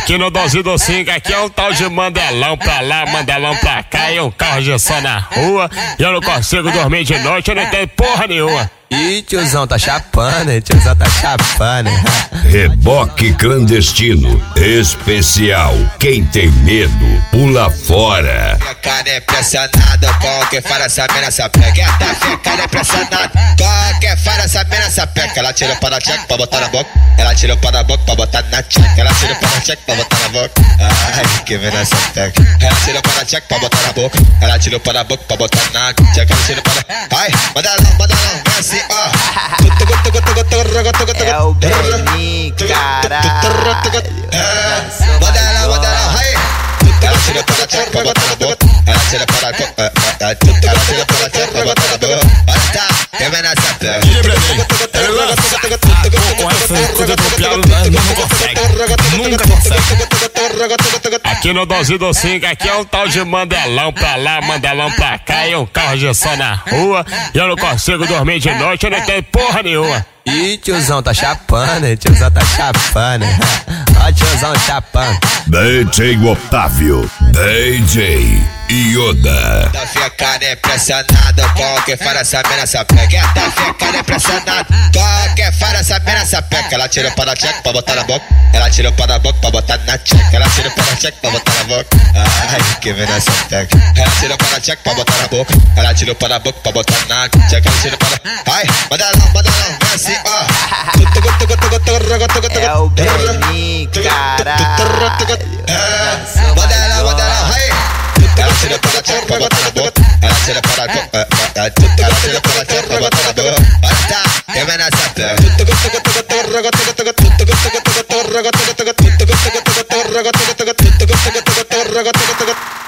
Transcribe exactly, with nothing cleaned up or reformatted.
Aqui no doze do cinco, aqui é um tal de Mandelão pra lá, Mandelão pra cá, e um carro de som na rua. E eu não consigo dormir de noite, eu não tenho porra nenhuma. Ih, tiozão tá chapando, hein? Tiozão tá chapando, hein? Reboque clandestino especial. Quem tem medo, pula fora. Minha cara é pressionada, qualquer fora essa mina essa pega. Minha cara é pressionada, qualquer fora essa mina essa pega. Ela tira o pau da tcheca pra botar na boca. Ela tira o pau da boca pra botar na tcheca. Ela tira o pau da tcheca pra botar na boca. Ai, que mina essa pega. Ela tira o pau da tcheca pra botar na boca. Ela tira o pau da boca pra botar na tcheca. Ela tira o pau da... Ai, manda lá, manda lá, vem assim. É o Beninho, caralho. Manda lá, manda lá, vai. Ela tira para a tcheca pra botar na boca. Ela tira para a boca. Ela tira para a tcheca pra botar na boca. Olha tá, quem vem nessa pega. Com essa coisa do piado, não consegue. Nunca consegue. Aqui no doze do cinco, aqui é um tal de Mandelão pra lá, Mandelão pra cá, e um carro de som na rua. E eu não consigo dormir de noite, eu não tenho porra nenhuma. Ih, tiozão tá chapando, hein? Tiozão tá chapando, hein? Ó, tiozão chapando. D J Otávio, D J Yoda. Da minha cara é pressionada, qualquer fora essa mina essa pega. Da minha cara é pressionada, qualquer fora essa mina essa pega. Ela tira o pau da tcheca pra botar na boca. Ela tira o pau da boca pra botar na tcheca. Ela tira o pau da tcheca pra botar na boca. Ai, que mina essa pega. Ela tira o pau da tcheca pra botar na boca. Ela tira o pau da boca pra botar na tcheca. Ela tira o pau da... Ai, manda lá, manda lá, vem assim, ó. É o Beninho, caralho. Manda lá, manda lá, vai. Ela tira para a tcheca pra botar na boca. Ela tira para a boca. Ela tira para a tcheca pra botar na boca. Olha tá, quem vem nessa pega.